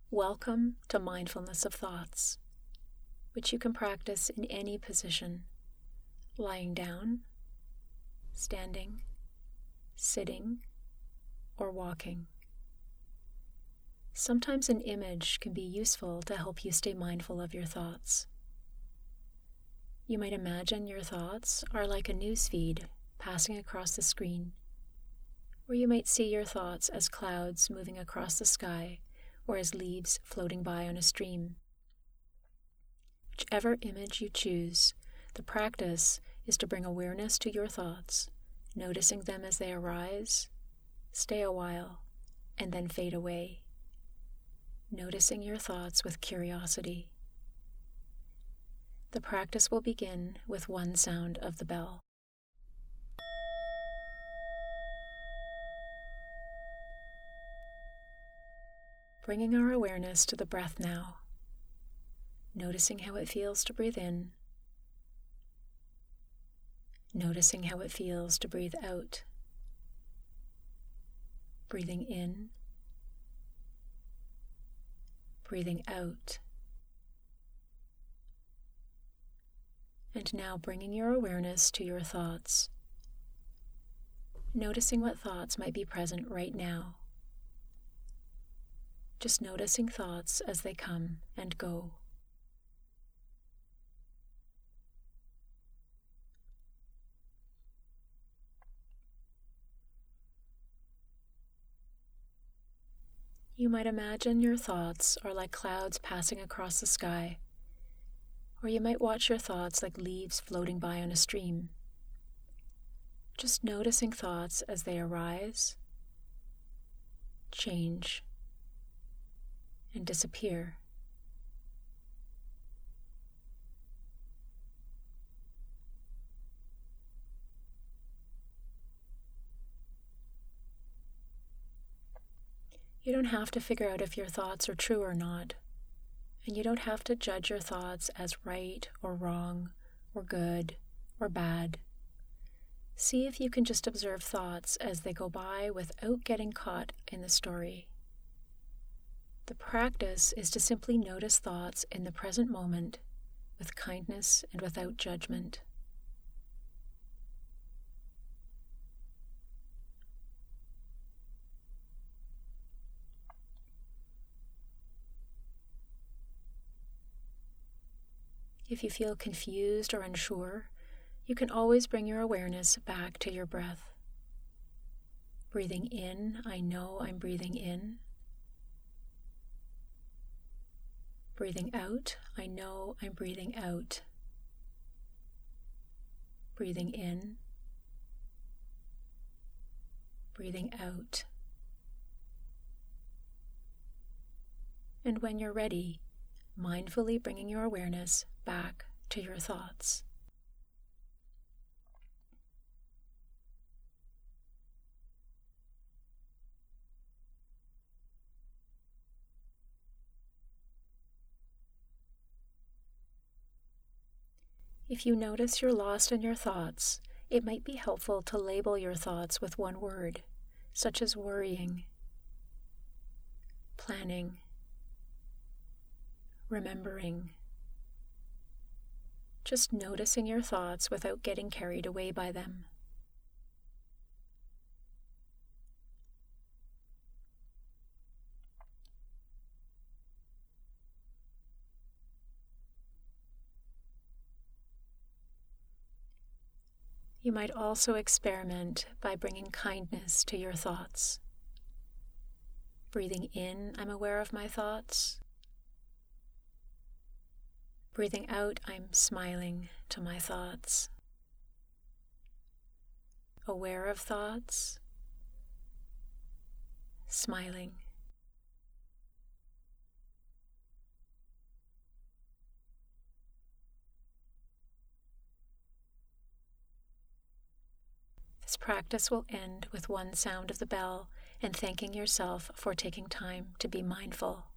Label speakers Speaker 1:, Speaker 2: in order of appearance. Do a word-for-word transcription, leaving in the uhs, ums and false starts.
Speaker 1: Welcome to mindfulness of thoughts, which you can practice in any position, lying down, standing, sitting, or walking. Sometimes an image can be useful to help you stay mindful of your thoughts. You might imagine your thoughts are like a news feed passing across the screen, or you might see your thoughts as clouds moving across the sky or as leaves floating by on a stream. Whichever image you choose, the practice is to bring awareness to your thoughts, noticing them as they arise, stay a while, and then fade away. Noticing your thoughts with curiosity. The practice will begin with one sound of the bell. Bringing our awareness to the breath now, noticing how it feels to breathe in, noticing how it feels to breathe out, breathing in, breathing out, and now bringing your awareness to your thoughts, noticing what thoughts might be present right now. Just noticing thoughts as they come and go. You might imagine your thoughts are like clouds passing across the sky, or you might watch your thoughts like leaves floating by on a stream. Just noticing thoughts as they arise, change, and disappear. You don't have to figure out if your thoughts are true or not, and you don't have to judge your thoughts as right or wrong or good or bad. See if you can just observe thoughts as they go by without getting caught in the story. The practice is to simply notice thoughts in the present moment with kindness and without judgment. If you feel confused or unsure, you can always bring your awareness back to your breath. Breathing in, I know I'm breathing in. Breathing out, I know I'm breathing out. Breathing in. Breathing out. And when you're ready, mindfully bringing your awareness back to your thoughts. If you notice you're lost in your thoughts, it might be helpful to label your thoughts with one word, such as worrying, planning, remembering. Just noticing your thoughts without getting carried away by them. You might also experiment by bringing kindness to your thoughts. Breathing in, I'm aware of my thoughts. Breathing out, I'm smiling to my thoughts. Aware of thoughts, smiling. This practice will end with one sound of the bell and thanking yourself for taking time to be mindful.